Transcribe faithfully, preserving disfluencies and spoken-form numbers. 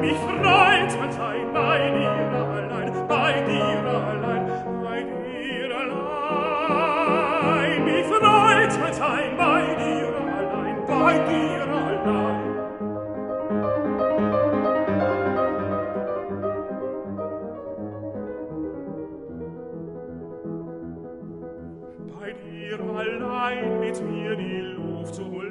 mich freut man sein bei dir allein, bei dir allein, bei dir allein. Mich freut man sein bei dir allein, bei dir allein. Bei dir allein mit mir die Luft zu